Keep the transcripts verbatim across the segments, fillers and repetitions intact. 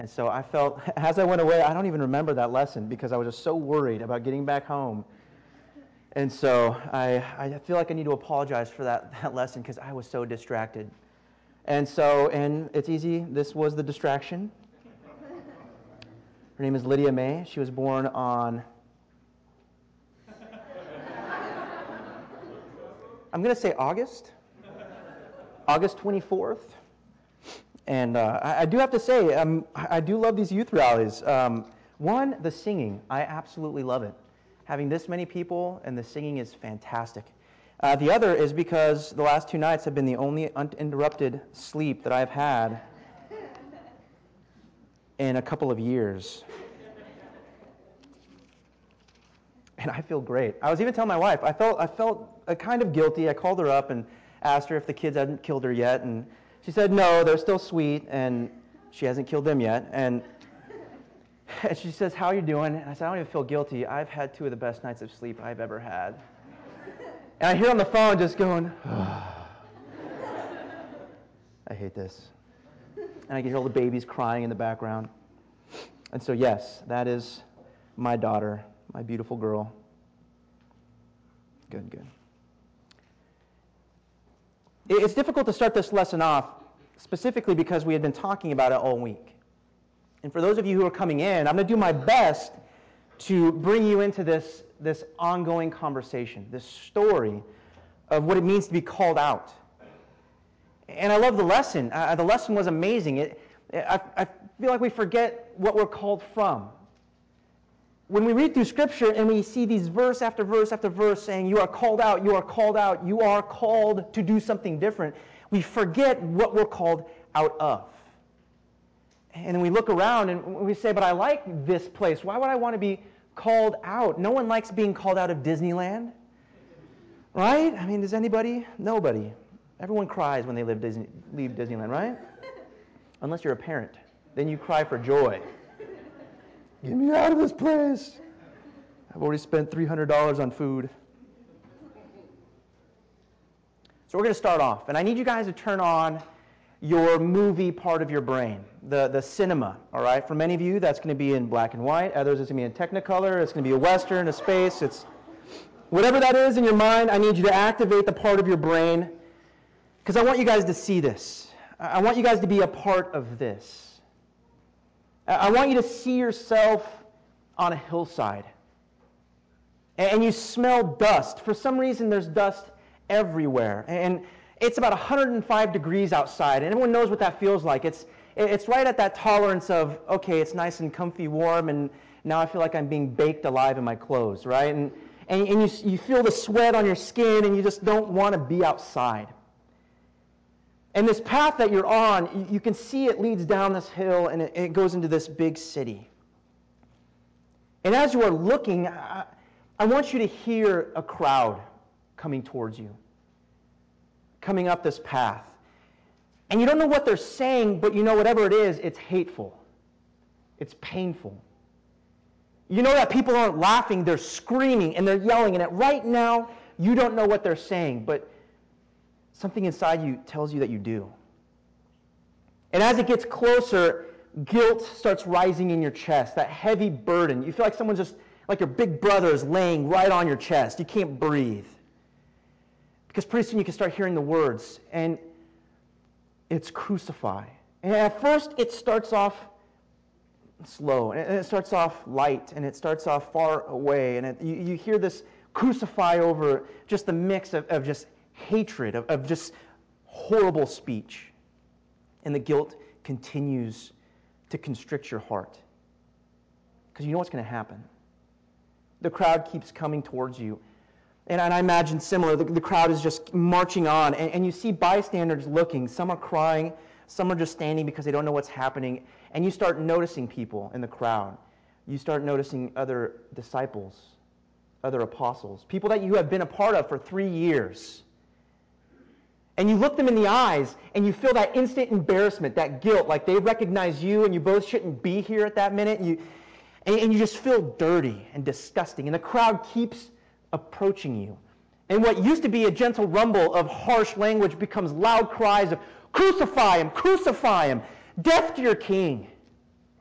And so I felt, as I went away, I don't even remember that lesson because I was just so worried about getting back home. And so I, I feel like I need to apologize for that, that lesson because I was so distracted. And so, and it's easy, this was the distraction. Her name is Lydia May. She was born on, I'm going to say August, August twenty-fourth. And uh, I, I do have to say, um, I do love these youth rallies. Um, one, the singing. I absolutely love it. Having this many people and the singing is fantastic. Uh, the other is because the last two nights have been the only uninterrupted sleep that I've had in a couple of years. And I feel great. I was even telling my wife, I felt I felt uh, kind of guilty. I called her up and asked her if the kids hadn't killed her yet, and she said no, they're still sweet, and she hasn't killed them yet. And, and she says, how are you doing? And I said, I don't even feel guilty. I've had two of the best nights of sleep I've ever had. And I hear on the phone just going, oh, I hate this. And I can hear all the babies crying in the background. And so yes, that is my daughter, my beautiful girl. Good, good. It's difficult to start this lesson off specifically because we had been talking about it all week. And for those of you who are coming in, I'm going to do my best to bring you into this, this ongoing conversation, this story of what it means to be called out. And I love the lesson. Uh, the lesson was amazing. It, I, I feel like we forget what we're called from. When we read through Scripture and we see these verse after verse after verse saying, you are called out, you are called out, you are called to do something different, we forget what we're called out of. And then we look around and we say, but I like this place. Why would I want to be called out? No one likes being called out of Disneyland. Right? I mean, does anybody? Nobody. Everyone cries when they leave, Disney, leave Disneyland, right? Unless you're a parent. Then you cry for joy. Get me out of this place. I've already spent three hundred dollars on food. So we're going to start off. And I need you guys to turn on your movie part of your brain, the, the cinema, all right? For many of you, that's going to be in black and white. Others, it's going to be in Technicolor. It's going to be a Western, a space. It's whatever that is in your mind, I need you to activate the part of your brain because I want you guys to see this. I want you guys to be a part of this. I want you to see yourself on a hillside. And you smell dust. For some reason, there's dust everywhere. And it's about one hundred five degrees outside. And everyone knows what that feels like. It's it's right at that tolerance of, okay, it's nice and comfy, warm, and now I feel like I'm being baked alive in my clothes, right? And, and, and you, you feel the sweat on your skin, and you just don't want to be outside. And this path that you're on, you can see it leads down this hill and it, it goes into this big city. And as you are looking, I, I want you to hear a crowd coming towards you, coming up this path. And you don't know what they're saying, but you know whatever it is, it's hateful. It's painful. You know that people aren't laughing, they're screaming and they're yelling. And right now, you don't know what they're saying, but something inside you tells you that you do. And as it gets closer, guilt starts rising in your chest, that heavy burden. You feel like someone's just, like your big brother is laying right on your chest. You can't breathe. Because pretty soon you can start hearing the words, and it's crucify. And at first it starts off slow, and it starts off light, and it starts off far away, and it, you, you hear this crucify over just the mix of, of just hatred, of, of just horrible speech. And the guilt continues to constrict your heart. Because you know what's going to happen. The crowd keeps coming towards you. And, and I imagine similar, the, the crowd is just marching on, and, and you see bystanders looking. Some are crying, some are just standing because they don't know what's happening. And you start noticing people in the crowd. You start noticing other disciples, other apostles, people that you have been a part of for three years. And you look them in the eyes, and you feel that instant embarrassment, that guilt, like they recognize you, and you both shouldn't be here at that minute. And you, and, and you just feel dirty and disgusting. And the crowd keeps approaching you. And what used to be a gentle rumble of harsh language becomes loud cries of, crucify him, crucify him, death to your king.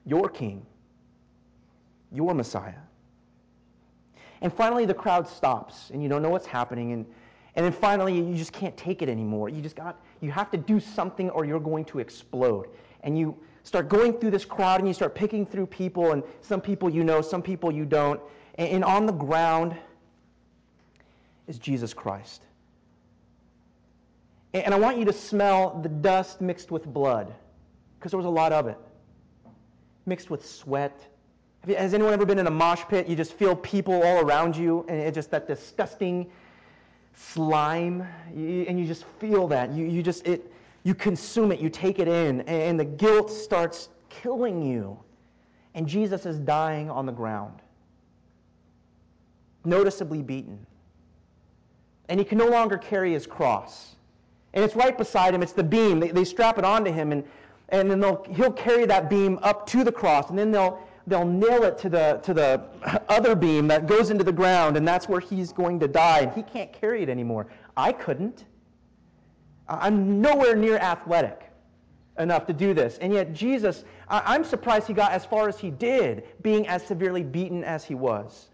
your king, your Messiah. And finally, the crowd stops, and you don't know what's happening, and, and then finally, you just can't take it anymore. You just got, you have to do something or you're going to explode. And you start going through this crowd, and you start picking through people, and some people you know, some people you don't, and, and on the ground is Jesus Christ. And, and I want you to smell the dust mixed with blood, because there was a lot of it, mixed with sweat. Has anyone ever been in a mosh pit? You just feel people all around you, and it's just that disgusting slime, and you just feel that. You you just it you consume it, you take it in, and the guilt starts killing you. And Jesus is dying on the ground, noticeably beaten. And he can no longer carry his cross. And it's right beside him. It's the beam. They, they strap it onto him, and and then they'll he'll carry that beam up to the cross, and then they'll They'll nail it to the to the other beam that goes into the ground, and that's where he's going to die, and he can't carry it anymore. I couldn't. I'm nowhere near athletic enough to do this, and yet Jesus, I'm surprised he got as far as he did, being as severely beaten as he was.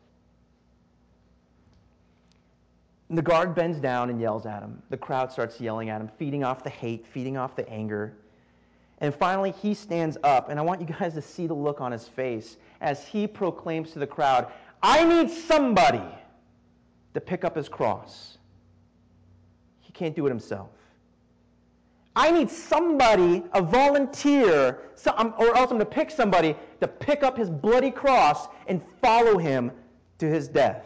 And the guard bends down and yells at him. The crowd starts yelling at him, feeding off the hate, feeding off the anger. And finally, he stands up, and I want you guys to see the look on his face as he proclaims to the crowd, I need somebody to pick up his cross. He can't do it himself. I need somebody, a volunteer, or else I'm going to pick somebody to pick up his bloody cross and follow him to his death.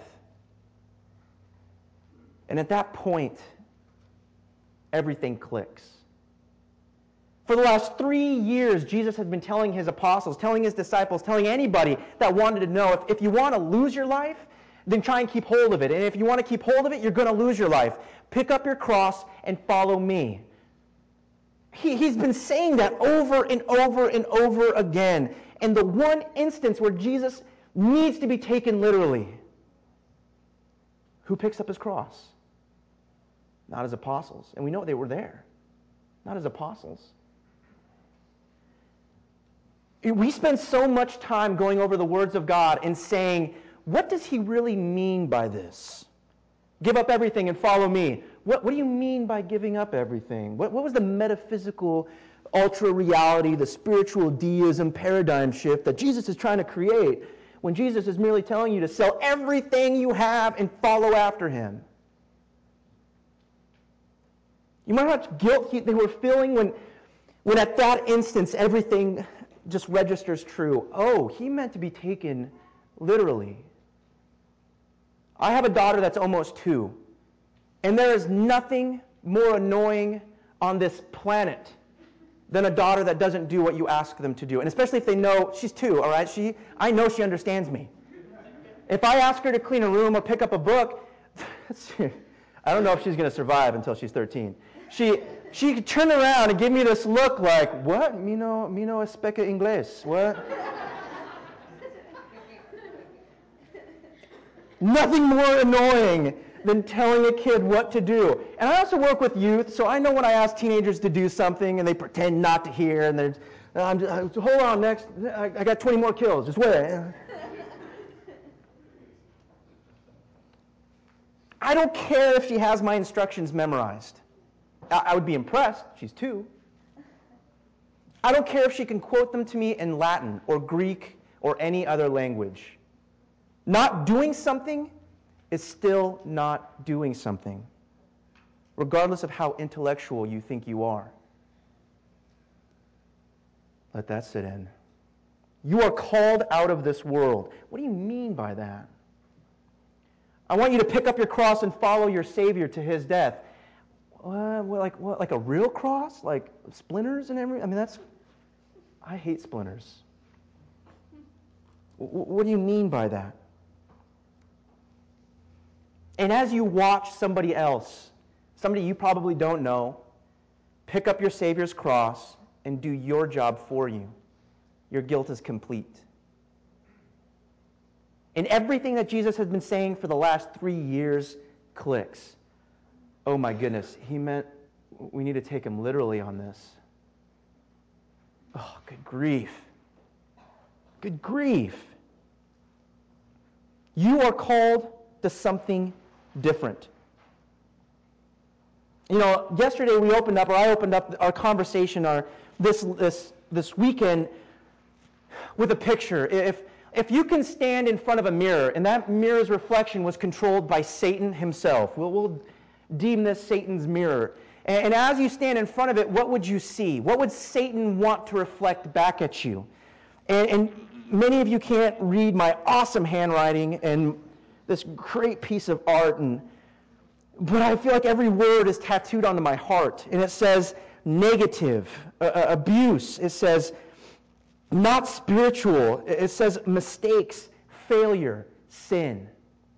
And at that point, everything clicks. For the last three years, Jesus has been telling his apostles, telling his disciples, telling anybody that wanted to know, if, if you want to lose your life, then try and keep hold of it. And if you want to keep hold of it, you're going to lose your life. Pick up your cross and follow me. He, he's been saying that over and over and over again. And the one instance where Jesus needs to be taken literally, who picks up his cross? Not his apostles. And we know they were there. Not his apostles. We spend so much time going over the words of God and saying, what does he really mean by this? Give up everything and follow me. What, what do you mean by giving up everything? What, what was the metaphysical ultra-reality, the spiritual deism paradigm shift that Jesus is trying to create when Jesus is merely telling you to sell everything you have and follow after him? You know how much guilt he, they were feeling when, when at that instance everything just registers true. Oh, he meant to be taken literally. I have a daughter that's almost two, and there is nothing more annoying on this planet than a daughter that doesn't do what you ask them to do. And especially if they know, she's two, all right? She, I know she understands me. If I ask her to clean a room or pick up a book, I don't know if she's going to survive until she's thirteen. She she could turn around and give me this look like, what? Me no, me no explica inglés. What? Nothing more annoying than telling a kid what to do. And I also work with youth, so I know when I ask teenagers to do something and they pretend not to hear, and they're, I'm just, hold on, next, I, I got twenty more kills, just wait. I don't care if she has my instructions memorized. I, I would be impressed. She's two. I don't care if she can quote them to me in Latin or Greek or any other language. Not doing something is still not doing something, regardless of how intellectual you think you are. Let that sit in. You are called out of this world. What do you mean by that? I want you to pick up your cross and follow your Savior to his death. Uh, well, like what? Like a real cross? Like splinters and everything? I mean, that's... I hate splinters. W- what do you mean by that? And as you watch somebody else, somebody you probably don't know, pick up your Savior's cross and do your job for you, your guilt is complete. And everything that Jesus has been saying for the last three years clicks. Oh my goodness, he meant we need to take him literally on this. Oh, good grief. Good grief. You are called to something different. You know, yesterday we opened up, or I opened up our conversation, our this this this weekend with a picture. If if you can stand in front of a mirror and that mirror's reflection was controlled by Satan himself, we'll, we'll deem this Satan's mirror. And, and as you stand in front of it, what would you see? What would Satan want to reflect back at you? And, and many of you can't read my awesome handwriting and this great piece of art, and but I feel like every word is tattooed onto my heart. And it says negative, uh, abuse. It says not spiritual. It says mistakes, failure, sin.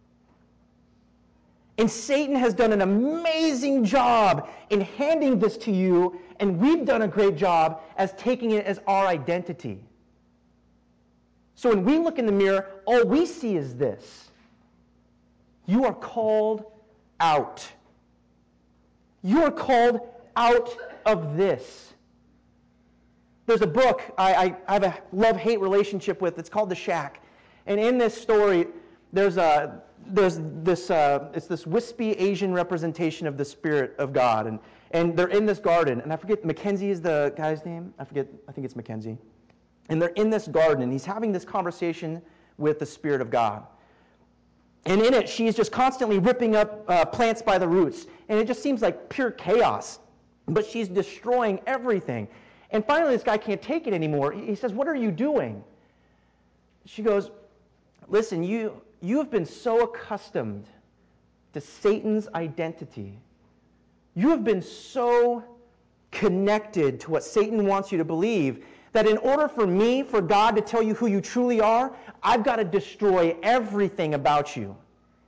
And Satan has done an amazing job in handing this to you, and we've done a great job as taking it as our identity. So when we look in the mirror, all we see is this. You are called out. You are called out of this. There's a book I, I, I have a love-hate relationship with. It's called The Shack. And in this story, there's a there's this uh, it's this wispy Asian representation of the Spirit of God, and and they're in this garden. And I forget, Mackenzie is the guy's name. I forget. I think it's Mackenzie. And they're in this garden, and he's having this conversation with the Spirit of God. And in it, she's just constantly ripping up uh, plants by the roots. And it just seems like pure chaos. But she's destroying everything. And finally, this guy can't take it anymore. He says, "What are you doing?" She goes, "Listen, you, you have been so accustomed to Satan's identity. You have been so connected to what Satan wants you to believe that in order for me, for God to tell you who you truly are, I've got to destroy everything about you."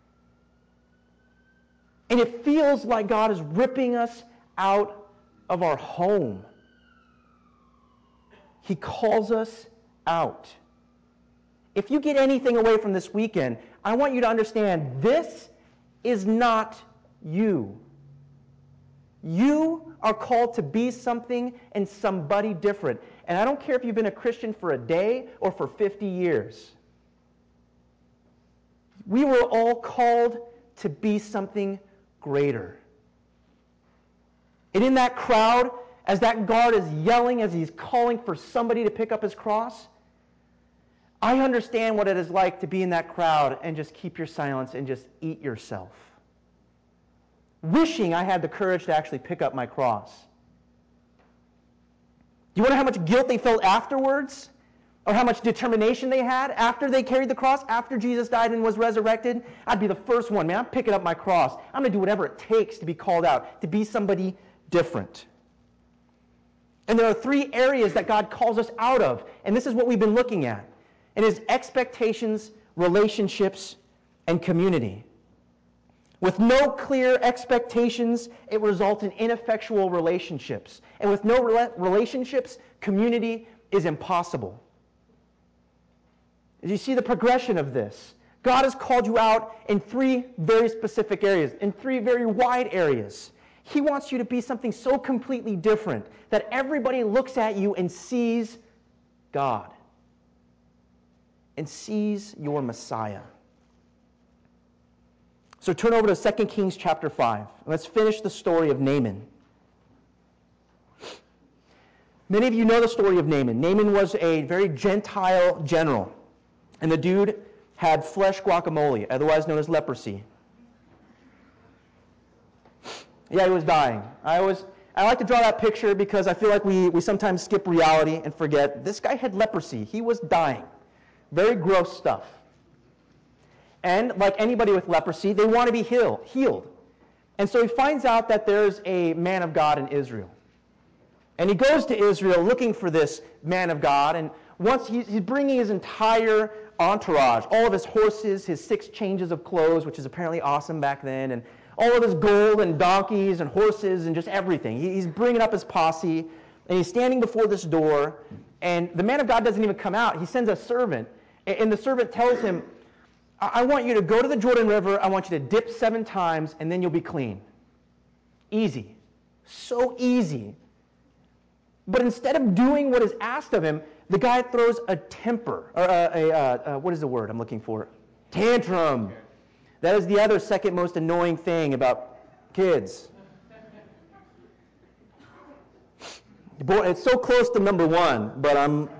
And it feels like God is ripping us out of our home. He calls us out. If you get anything away from this weekend, I want you to understand this is not you. You are called to be something and somebody different. And I don't care if you've been a Christian for a day or for fifty years. We were all called to be something greater. And in that crowd, as that guard is yelling, as he's calling for somebody to pick up his cross, I understand what it is like to be in that crowd and just keep your silence and just eat yourself. Wishing I had the courage to actually pick up my cross. Do you wonder how much guilt they felt afterwards? Or how much determination they had after they carried the cross, after Jesus died and was resurrected? I'd be the first one, man. I'm picking up my cross. I'm going to do whatever it takes to be called out, to be somebody different. And there are three areas that God calls us out of, and this is what we've been looking at. It is expectations, relationships, and community. With no clear expectations, it results in ineffectual relationships. And with no re- relationships, community is impossible. You see the progression of this. God has called you out in three very specific areas, in three very wide areas. He wants you to be something so completely different that everybody looks at you and sees God and sees your Messiah. So turn over to Second Kings chapter five. Let's finish the story of Naaman. Many of you know the story of Naaman. Naaman was a very Gentile general. And the dude had flesh guacamole, otherwise known as leprosy. Yeah, he was dying. I always, I like to draw that picture because I feel like we, we sometimes skip reality and forget this guy had leprosy. He was dying. Very gross stuff. And like anybody with leprosy, they want to be heal, healed. And so he finds out that there's a man of God in Israel. And he goes to Israel looking for this man of God. And once he's, he's bringing his entire entourage, all of his horses, his six changes of clothes, which is apparently awesome back then, and all of his gold and donkeys and horses and just everything. He, he's bringing up his posse, and he's standing before this door, and the man of God doesn't even come out. He sends a servant, and the servant tells him, I, I want you to go to the Jordan River, I want you to dip seven times, and then you'll be clean. Easy. So easy. But instead of doing what is asked of him, The guy throws a temper, or a, a, a, a what is the word I'm looking for? Tantrum. That is the other second most annoying thing about kids. Boy, it's so close to number one, but I'm...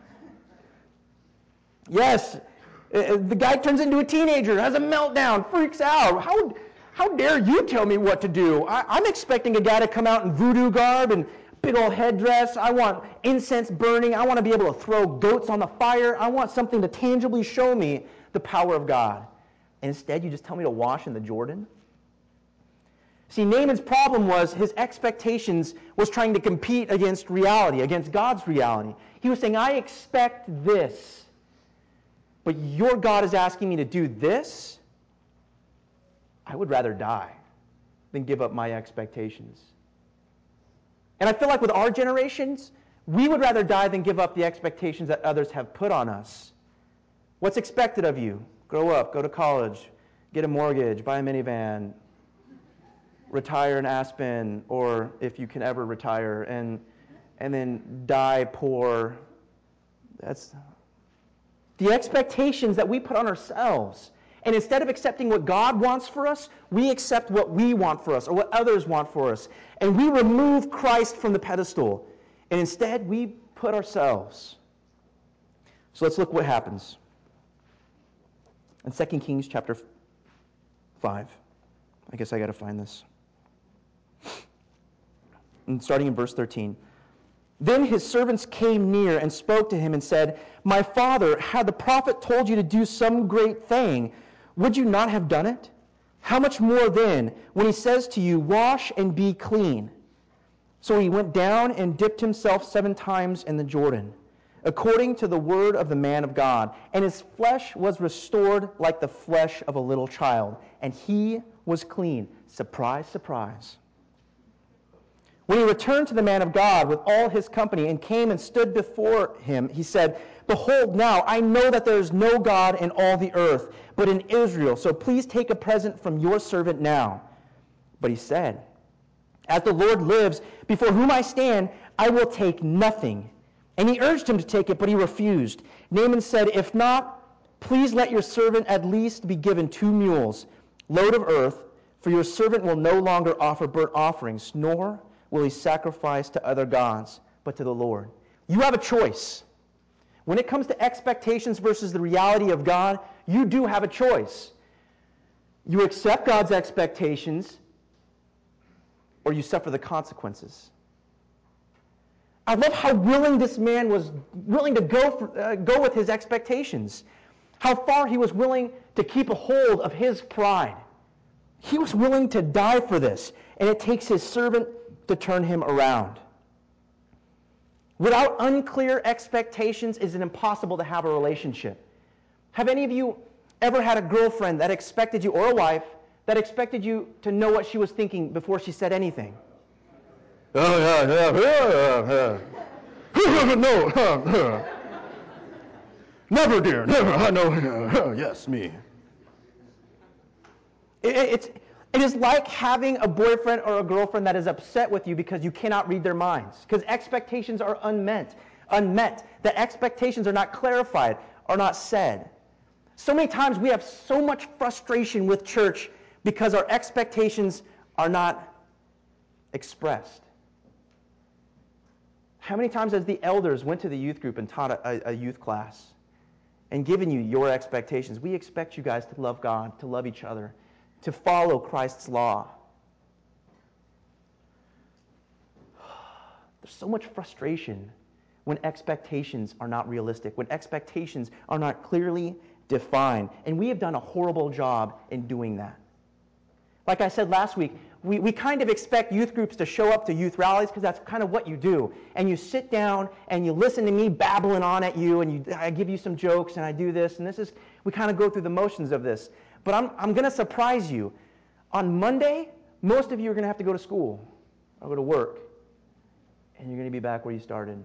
Yes, the guy turns into a teenager, has a meltdown, freaks out. How, how dare you tell me what to do? I, I'm expecting a guy to come out in voodoo garb and big old headdress. I want incense burning. I want to be able to throw goats on the fire. I want something to tangibly show me the power of God. And instead, you just tell me to wash in the Jordan? See, Naaman's problem was his expectations was trying to compete against reality, against God's reality. He was saying, I expect this, but your God is asking me to do this? I would rather die than give up my expectations. And I feel like with our generations, we would rather die than give up the expectations that others have put on us. What's expected of you? Grow up, go to college, get a mortgage, buy a minivan, retire in Aspen, or if you can ever retire, and and then die poor. That's the expectations that we put on ourselves. And instead of accepting what God wants for us, we accept what we want for us or what others want for us. And we remove Christ from the pedestal. And instead, we put ourselves. So let's look what happens. In Second Kings chapter five. I guess I got to find this. And starting in verse thirteen. Then his servants came near and spoke to him and said, My father, had the prophet told you to do some great thing, would you not have done it? How much more then, when he says to you, Wash and be clean? So he went down and dipped himself seven times in the Jordan, according to the word of the man of God. And his flesh was restored like the flesh of a little child, and he was clean. Surprise, surprise. When he returned to the man of God with all his company and came and stood before him, he said, Behold, now I know that there is no God in all the earth, but in Israel. So please take a present from your servant now. But he said, As the Lord lives, before whom I stand, I will take nothing. And he urged him to take it, but he refused. Naaman said, If not, please let your servant at least be given two mules, load of earth, for your servant will no longer offer burnt offerings, nor will he sacrifice to other gods, but to the Lord. You have a choice. When it comes to expectations versus the reality of God, you do have a choice. You accept God's expectations, or you suffer the consequences. I love how willing this man was willing to go for, uh, go with his expectations. How far he was willing to keep a hold of his pride. He was willing to die for this, and it takes his servant to turn him around. Without unclear expectations, is it impossible to have a relationship? Have any of you ever had a girlfriend that expected you, or a wife, that expected you to know what she was thinking before she said anything? Oh, yeah, yeah, yeah, yeah. No, never, dear, never, I know, yes, me. It, it's... It is like having a boyfriend or a girlfriend that is upset with you because you cannot read their minds. Because expectations are unmet. Unmet. The expectations are not clarified, are not said. So many times we have so much frustration with church because our expectations are not expressed. How many times has the elders went to the youth group and taught a, a youth class and given you your expectations? We expect you guys to love God, to love each other, to follow Christ's law. There's so much frustration when expectations are not realistic, when expectations are not clearly defined. And we have done a horrible job in doing that. Like I said last week, we, we kind of expect youth groups to show up to youth rallies because that's kind of what you do. And you sit down and you listen to me babbling on at you, and you, I give you some jokes and I do this, and this is, we kind of go through the motions of this. But I'm, I'm going to surprise you. On Monday, most of you are going to have to go to school or go to work. And you're going to be back where you started.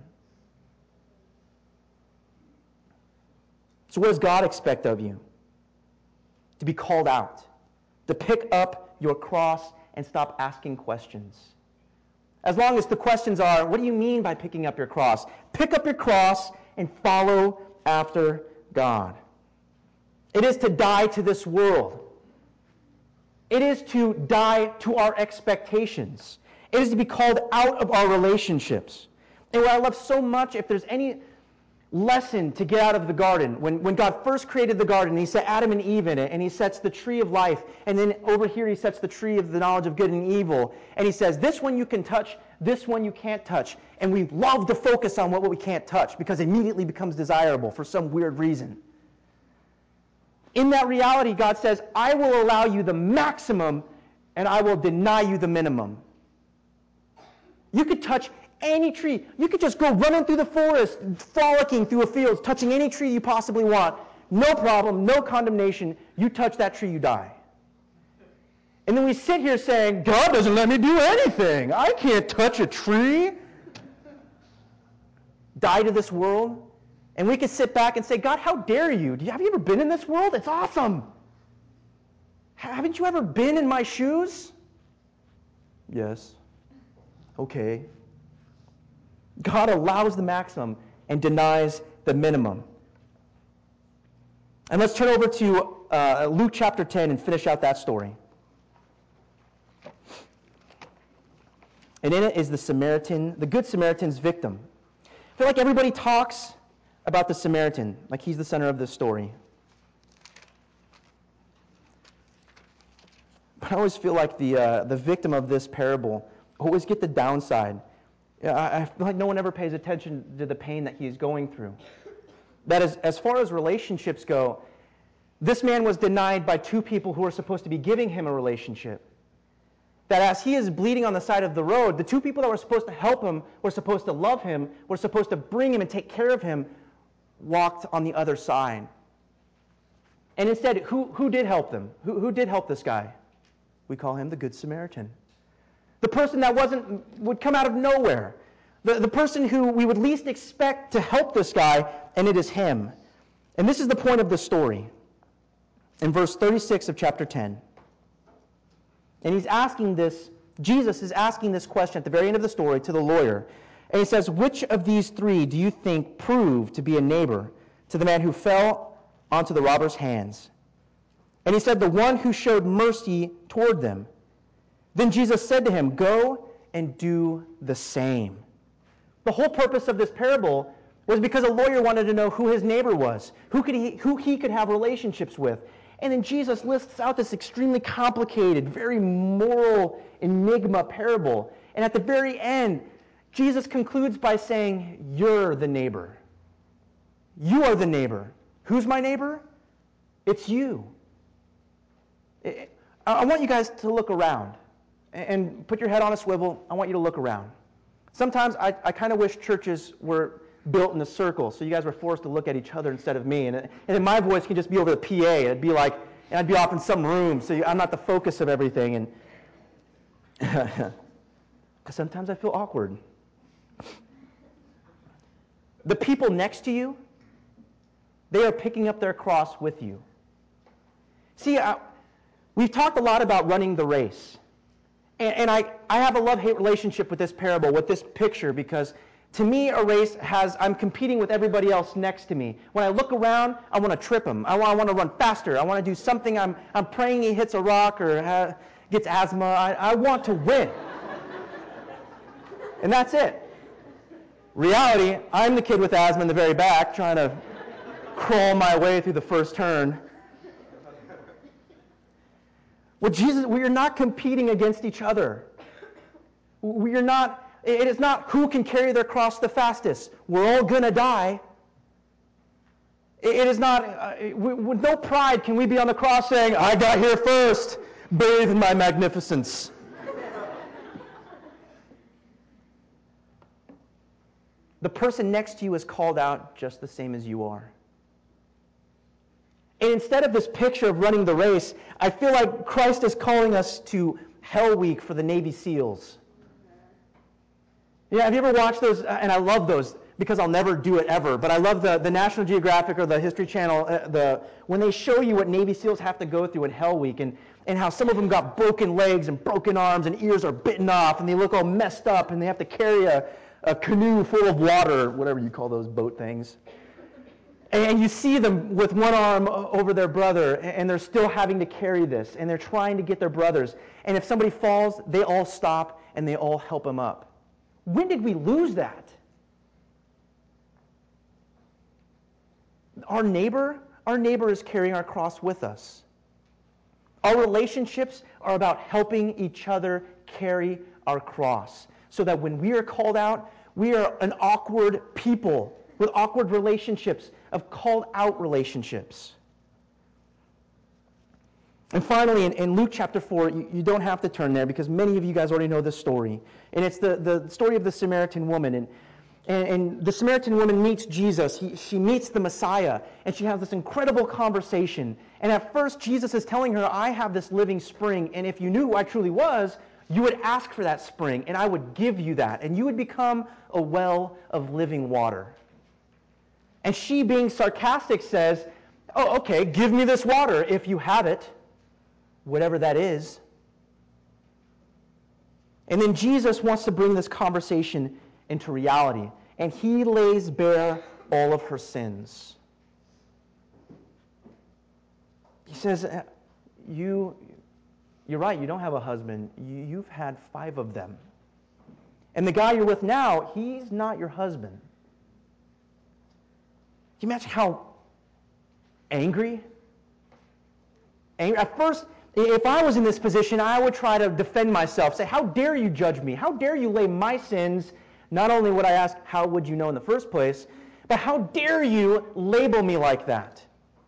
So what does God expect of you? To be called out. To pick up your cross and stop asking questions. As long as the questions are, what do you mean by picking up your cross? Pick up your cross and follow after God. It is to die to this world. It is to die to our expectations. It is to be called out of our relationships. And what I love so much, if there's any lesson to get out of the garden, when, when God first created the garden, he set Adam and Eve in it, and he sets the tree of life, and then over here he sets the tree of the knowledge of good and evil, and he says, this one you can touch, this one you can't touch. And we love to focus on what, what we can't touch, because it immediately becomes desirable for some weird reason. In that reality, God says, I will allow you the maximum, and I will deny you the minimum. You could touch any tree. You could just go running through the forest, frolicking through a field, touching any tree you possibly want. No problem, no condemnation. You touch that tree, you die. And then we sit here saying, God doesn't let me do anything. I can't touch a tree. Die to this world. And we could sit back and say, God, how dare you? Have you ever been in this world? It's awesome. Haven't you ever been in my shoes? Yes. Okay. God allows the maximum and denies the minimum. And let's turn over to uh, Luke chapter ten and finish out that story. And in it is the Samaritan, the Good Samaritan's victim. I feel like everybody talks about the Samaritan, like he's the center of this story. But I always feel like the uh, the victim of this parable always get the downside. I, I feel like no one ever pays attention to the pain that he's going through. That is, as far as relationships go, this man was denied by two people who were supposed to be giving him a relationship. That as he is bleeding on the side of the road, the two people that were supposed to help him, were supposed to love him, were supposed to bring him and take care of him, walked on the other side. And instead, who, who did help them? Who, who did help this guy? We call him the Good Samaritan. The person that wasn't would come out of nowhere. The, the person who we would least expect to help this guy, and it is him. And this is the point of the story. In verse thirty-six of chapter ten. And he's asking this, Jesus is asking this question at the very end of the story to the lawyer. And he says, which of these three do you think proved to be a neighbor to the man who fell onto the robber's hands? And he said, the one who showed mercy toward them. Then Jesus said to him, go and do the same. The whole purpose of this parable was because a lawyer wanted to know who his neighbor was, who could he, who he could have relationships with. And then Jesus lists out this extremely complicated, very moral enigma parable. And at the very end, Jesus concludes by saying, you're the neighbor. You are the neighbor. Who's my neighbor? It's you. I want you guys to look around and put your head on a swivel. I want you to look around. Sometimes I, I kind of wish churches were built in a circle, so you guys were forced to look at each other instead of me. And, and then my voice can just be over the P A. It'd be like, and I'd be off in some room, so you, I'm not the focus of everything. And because sometimes I feel awkward. The people next to you, they are picking up their cross with you. See, I, we've talked a lot about running the race. And, and I, I have a love-hate relationship with this parable, with this picture, because to me, a race has, I'm competing with everybody else next to me. When I look around, I want to trip him. I want, I want to run faster. I want to do something. I'm, I'm praying he hits a rock or ha, gets asthma. I, I want to win. And that's it. Reality, I'm the kid with asthma in the very back, trying to crawl my way through the first turn. Well, Jesus, we are not competing against each other. We are not, it is not who can carry their cross the fastest. We're all going to die. It is not, uh, with no pride can we be on the cross saying, I got here first, bathe in my magnificence. The person next to you is called out just the same as you are. And instead of this picture of running the race, I feel like Christ is calling us to Hell Week for the Navy SEALs. Yeah, have you ever watched those? And I love those because I'll never do it ever. But I love the, the National Geographic or the History Channel, uh, the when they show you what Navy SEALs have to go through in Hell Week, and, and how some of them got broken legs and broken arms and ears are bitten off, and they look all messed up, and they have to carry a, a canoe full of water, whatever you call those boat things. And you see them with one arm over their brother, and they're still having to carry this, and they're trying to get their brothers. And if somebody falls, they all stop, and they all help them up. When did we lose that? Our neighbor, our neighbor is carrying our cross with us. Our relationships are about helping each other carry our cross, so that when we are called out, we are an awkward people with awkward relationships, of called out relationships. And finally, in, in Luke chapter four, you, you don't have to turn there because many of you guys already know this story. And it's the, the story of the Samaritan woman. And, and, and the Samaritan woman meets Jesus. He, she meets the Messiah, and she has this incredible conversation. And at first, Jesus is telling her, I have this living spring, and if you knew who I truly was, you would ask for that spring, and I would give you that, and you would become a well of living water. And she, being sarcastic, says, oh, okay, give me this water if you have it, whatever that is. And then Jesus wants to bring this conversation into reality, and he lays bare all of her sins. He says, you, you're right, you don't have a husband. You, you've had five of them. And the guy you're with now, he's not your husband. Can you imagine how angry? angry? At first, if I was in this position, I would try to defend myself, say, how dare you judge me? How dare you lay my sins? Not only would I ask, how would you know in the first place, but how dare you label me like that?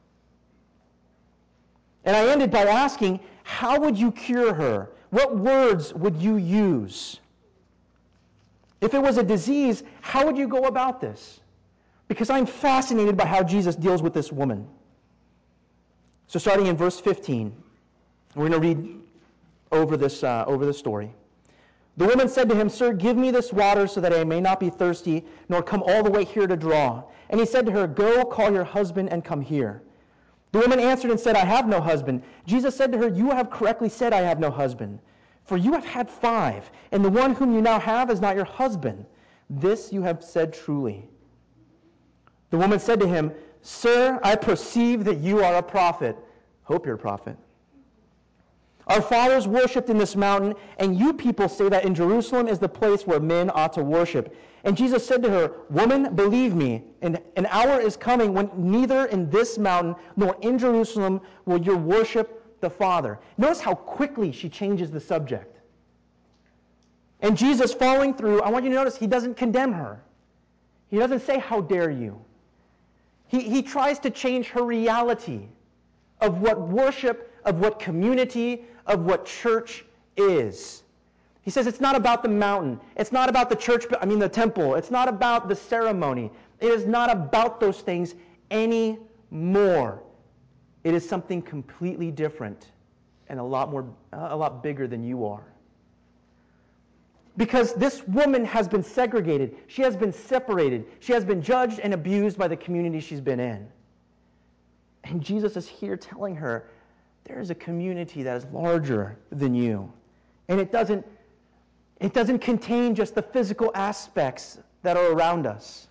And I ended by asking, how would you cure her? What words would you use? If it was a disease, how would you go about this? Because I'm fascinated by how Jesus deals with this woman. So starting in verse fifteen, we're going to read over this uh, over the story. The woman said to him, Sir, give me this water so that I may not be thirsty, nor come all the way here to draw. And he said to her, Go, call your husband and come here. The woman answered and said, I have no husband. Jesus said to her, You have correctly said, I have no husband. For you have had five, and the one whom you now have is not your husband. This you have said truly. The woman said to him, Sir, I perceive that you are a prophet. Hope you're a prophet. Our fathers worshipped in this mountain, and you people say that in Jerusalem is the place where men ought to worship. And Jesus said to her, Woman, believe me, an, an hour is coming when neither in this mountain nor in Jerusalem will you worship the Father. Notice how quickly she changes the subject. And Jesus, following through, I want you to notice he doesn't condemn her. He doesn't say, how dare you? He, he tries to change her reality of what worship, of what community, of what church is. He says it's not about the mountain. It's not about the church, I mean the temple. It's not about the ceremony. It is not about those things anymore. It is something completely different and a lot more, a lot bigger than you are. Because this woman has been segregated. She has been separated. She has been judged and abused by the community she's been in. And Jesus is here telling her, there is a community that is larger than you. And it doesn't, it doesn't contain just the physical aspects that are around us.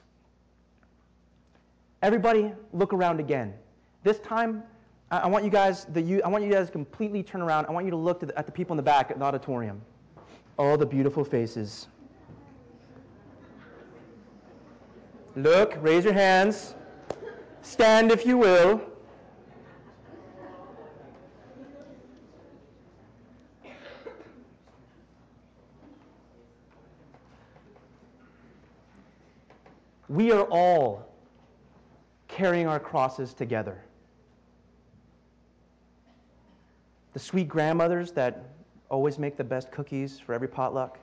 Everybody, look around again. This time, I want you guys, the, I want you guys to completely turn around. I want you to look at the people in the back at the auditorium. All the beautiful faces. Look, raise your hands. Stand if you will. We are all carrying our crosses together. The sweet grandmothers that always make the best cookies for every potluck.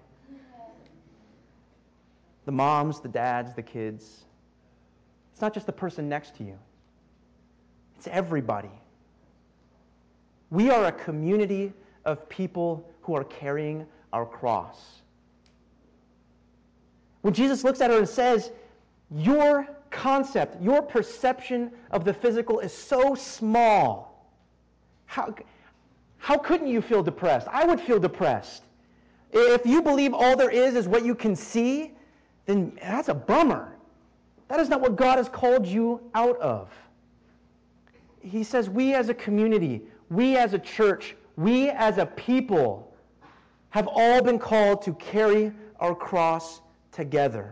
The moms, the dads, the kids. It's not just the person next to you. It's everybody. We are a community of people who are carrying our cross. When Jesus looks at her and says, your concept, your perception of the physical is so small, how, how couldn't you feel depressed? I would feel depressed. If you believe all there is is what you can see, then that's a bummer. That is not what God has called you out of. He says we as a community, we as a church, we as a people have all been called to carry our cross together.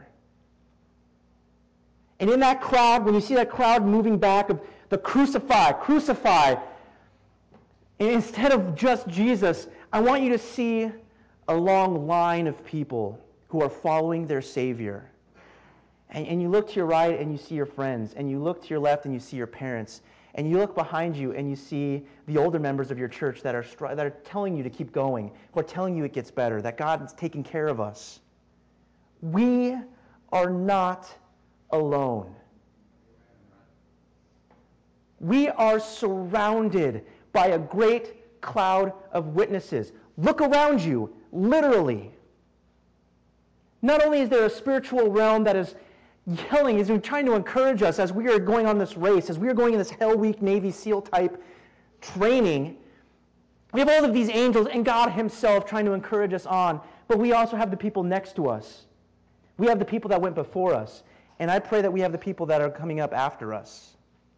And in that crowd, when you see that crowd moving back of the crucify, crucify, instead of just Jesus, I want you to see a long line of people who are following their Savior. And, and you look to your right and you see your friends, and you look to your left and you see your parents, and you look behind you and you see the older members of your church that are that are telling you to keep going, who are telling you it gets better, that God is taking care of us. We are not alone. We are surrounded by a great cloud of witnesses. Look around you, literally. Not only is there a spiritual realm that is yelling, is trying to encourage us as we are going on this race, as we are going in this Hell Week Navy SEAL type training. We have all of these angels and God himself trying to encourage us on, but we also have the people next to us. We have the people that went before us, and I pray that we have the people that are coming up after us.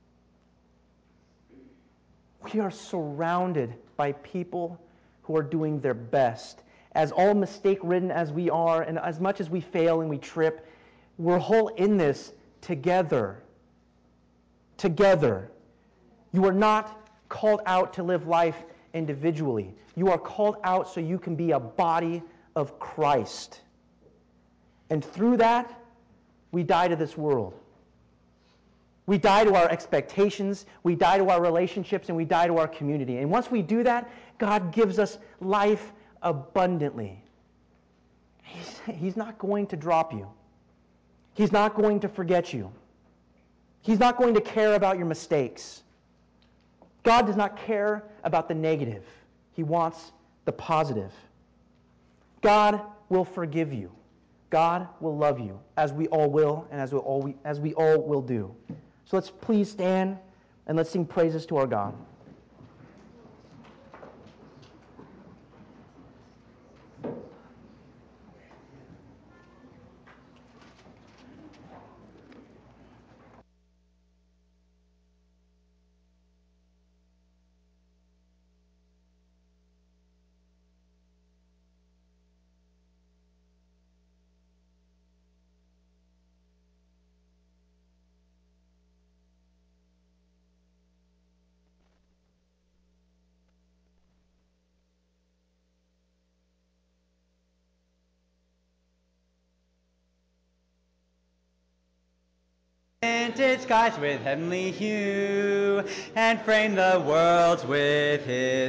We are surrounded by people who are doing their best. As all mistake-ridden as we are, and as much as we fail and we trip, we're all in this together. Together. You are not called out to live life individually. You are called out so you can be a body of Christ. And through that, we die to this world. We die to our expectations, we die to our relationships, and we die to our community. And once we do that, God gives us life abundantly. He's, he's not going to drop you. He's not going to forget you. He's not going to care about your mistakes. God does not care about the negative. He wants the positive. God will forgive you. God will love you, as we all will, and as we all, as we all will do. So let's please stand and let's sing praises to our God. Painted skies with heavenly hue, and framed the worlds with his